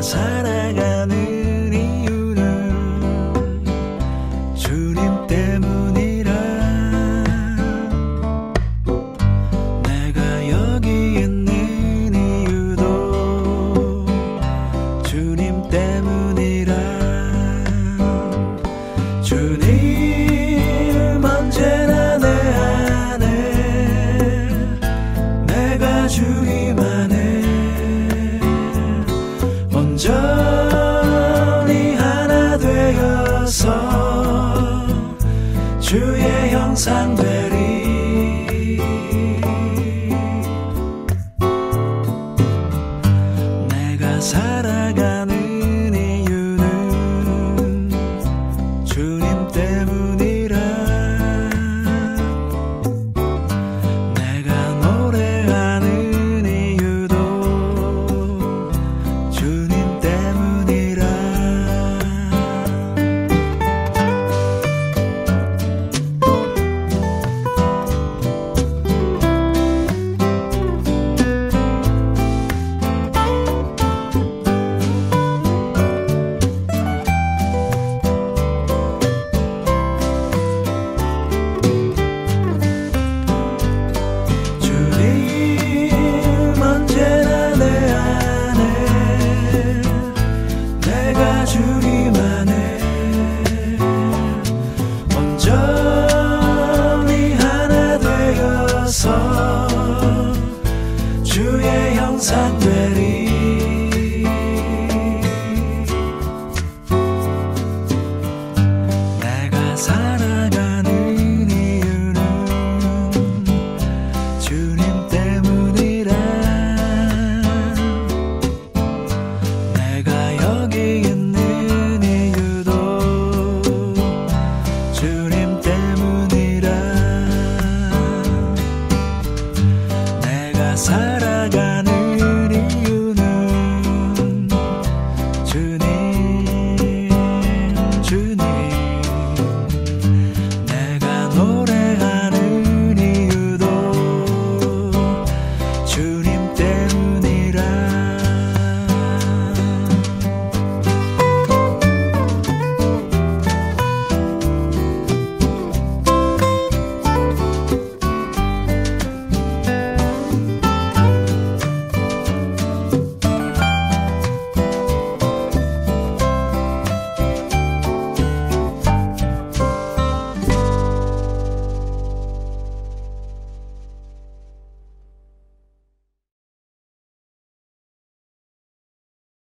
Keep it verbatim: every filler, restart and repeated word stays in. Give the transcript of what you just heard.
살아가는 이유는 주님 때문이라. 내가 여기 있는 이유도 주님 때문이라. 주님 언제나 내 안에, 내가 주님 안에 온전히 하나 되어서 주의 형상 되리. 내가 살아가는 이유는 주님 때문이라. 내가 노래하는 이유도 주님 때문이라. 주님 언제나 내 안에, 내가 주님 안에 온전히 하나 되어서 주의 형상 되리.